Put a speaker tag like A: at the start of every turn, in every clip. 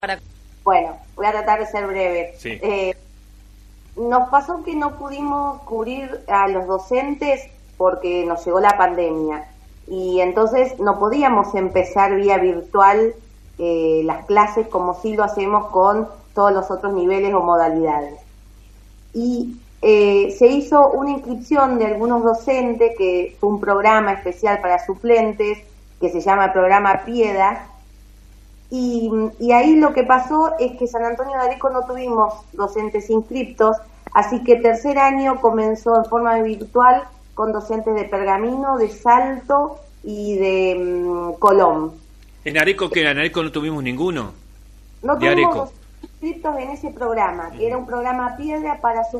A: para...
B: Bueno, voy a tratar de ser breve.
C: Sí.
B: Nos pasó que no pudimos cubrir a los docentes porque nos llegó la pandemia y entonces no podíamos empezar vía virtual las clases como sí lo hacemos con todos los otros niveles o modalidades. Y se hizo una inscripción de algunos docentes, que fue un programa especial para suplentes que se llama el programa Piedad. Y ahí lo que pasó es que San Antonio de Areco no tuvimos docentes inscriptos, así que tercer año comenzó en forma virtual con docentes de Pergamino, de Salto y de Colón.
C: ¿En Areco qué? ¿En Areco no tuvimos ninguno?
B: No
C: de
B: tuvimos
C: Areco.
B: inscriptos en ese programa, que era un programa piedras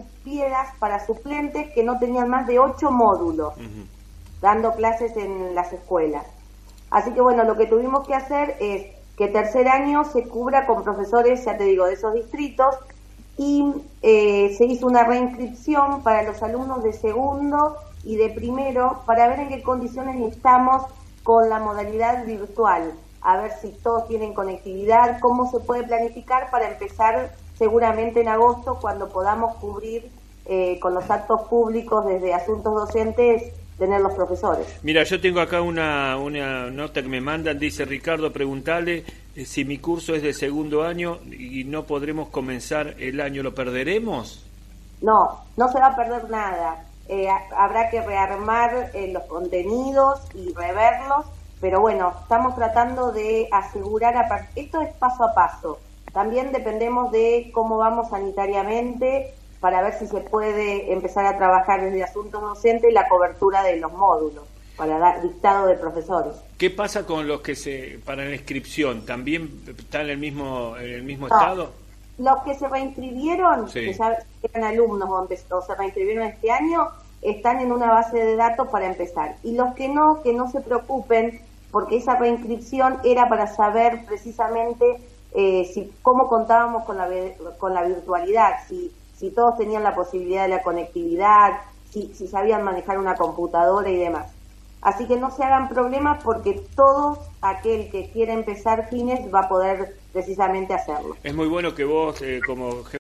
B: para suplentes que no tenían más de 8 módulos, dando clases en las escuelas. Así que bueno, lo que tuvimos que hacer es que tercer año se cubra con profesores, ya te digo, de esos distritos, y se hizo una reinscripción para los alumnos de segundo y de primero para ver en qué condiciones estamos con la modalidad virtual, a ver si todos tienen conectividad, cómo se puede planificar para empezar seguramente en agosto, cuando podamos cubrir con los actos públicos desde asuntos docentes, tener los profesores.
C: Mira, yo tengo acá una nota que me mandan, dice: Ricardo, preguntale si mi curso es de segundo año y no podremos comenzar el año, ¿lo perderemos?
B: No, no se va a perder nada. Habrá que rearmar los contenidos y reverlos, pero bueno, estamos tratando de asegurar, esto es paso a paso. También dependemos de cómo vamos sanitariamente, para ver si se puede empezar a trabajar desde asuntos docentes y la cobertura de los módulos para dar dictado de profesores.
C: ¿Qué pasa con los que para la inscripción? ¿También están en el mismo
B: No,
C: estado?
B: los que se reinscribieron,
C: Sí.
B: que ya eran alumnos o se reinscribieron este año, están en una base de datos para empezar. Y los que no se preocupen, porque esa reinscripción era para saber precisamente cómo contábamos con la virtualidad, si todos tenían la posibilidad de la conectividad, si sabían manejar una computadora y demás. Así que no se hagan problemas, porque todo aquel que quiera empezar fines va a poder precisamente hacerlo.
C: Es muy bueno que vos, como